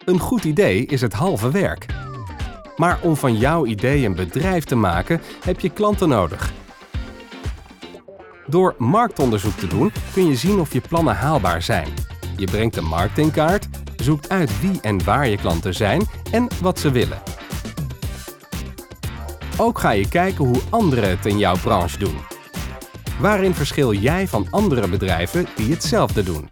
Een goed idee is het halve werk. Maar om van jouw idee een bedrijf te maken, heb je klanten nodig. Door marktonderzoek te doen, kun je zien of je plannen haalbaar zijn. Je brengt de markt in kaart, zoekt uit wie en waar je klanten zijn en wat ze willen. Ook ga je kijken hoe anderen het in jouw branche doen. Waarin verschil jij van andere bedrijven die hetzelfde doen?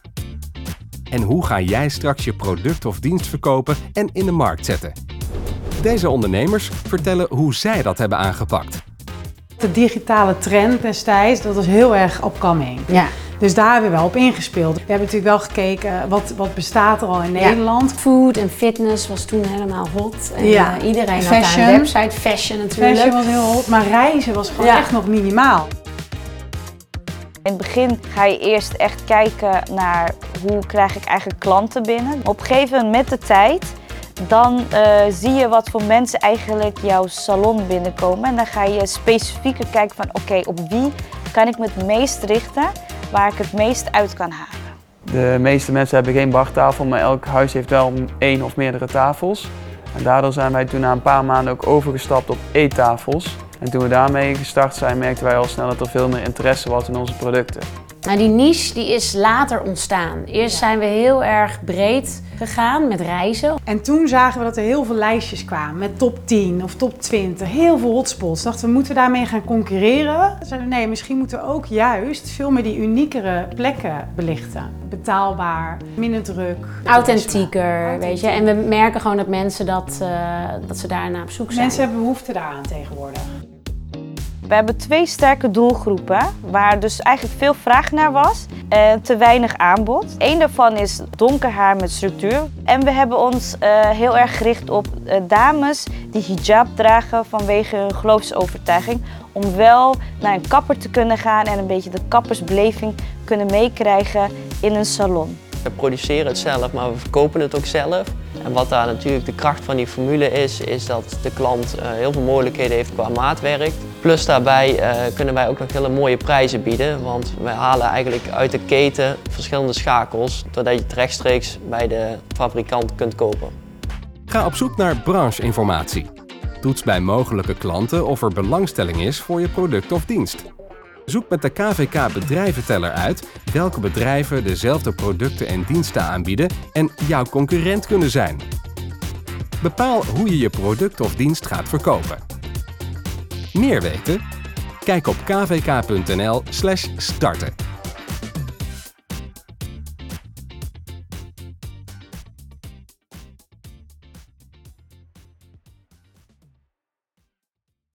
En hoe ga jij straks je product of dienst verkopen en in de markt zetten? Deze ondernemers vertellen hoe zij dat hebben aangepakt. De digitale trend destijds, dat was heel erg upcoming. Ja. Dus daar hebben we wel op ingespeeld. We hebben natuurlijk wel gekeken, wat bestaat er al in Nederland? Food en fitness was toen helemaal hot. En iedereen Fashion. had daar een website. Fashion natuurlijk. Fashion was heel hot, maar reizen was gewoon echt nog minimaal. In het begin ga je eerst echt kijken naar hoe krijg ik eigenlijk klanten binnen. Op een gegeven moment met de tijd, dan zie je wat voor mensen eigenlijk jouw salon binnenkomen. En dan ga je specifieker kijken van oké, op wie kan ik me het meest richten, waar ik het meest uit kan halen. De meeste mensen hebben geen bartafel, maar elk huis heeft wel 1 of meerdere tafels. En daardoor zijn wij toen na een paar maanden ook overgestapt op eettafels. En toen we daarmee gestart zijn, merkten wij al snel dat er veel meer interesse was in onze producten. Nou, die niche die is later ontstaan. Eerst zijn we heel erg breed gegaan met reizen. En toen zagen we dat er heel veel lijstjes kwamen met top 10 of top 20. Heel veel hotspots. Dachten we, moeten we daarmee gaan concurreren? Zeiden we, nee, misschien moeten we ook juist veel meer die uniekere plekken belichten. Betaalbaar, minder druk. Authentieker, weet je. En we merken gewoon dat mensen dat ze daarna op zoek zijn. Mensen hebben behoefte daaraan tegenwoordig. We hebben 2 sterke doelgroepen waar dus eigenlijk veel vraag naar was en te weinig aanbod. Eén daarvan is donker haar met structuur. En we hebben ons heel erg gericht op dames die hijab dragen vanwege hun geloofsovertuiging. Om wel naar een kapper te kunnen gaan en een beetje de kappersbeleving kunnen meekrijgen in een salon. We produceren het zelf, maar we verkopen het ook zelf. En wat daar natuurlijk de kracht van die formule is dat de klant heel veel mogelijkheden heeft qua maatwerk. Plus daarbij kunnen wij ook nog hele mooie prijzen bieden, want wij halen eigenlijk uit de keten verschillende schakels, zodat je het rechtstreeks bij de fabrikant kunt kopen. Ga op zoek naar brancheinformatie. Toets bij mogelijke klanten of er belangstelling is voor je product of dienst. Zoek met de KVK bedrijventeller uit welke bedrijven dezelfde producten en diensten aanbieden en jouw concurrent kunnen zijn. Bepaal hoe je je product of dienst gaat verkopen. Meer weten? Kijk op kvk.nl/starten.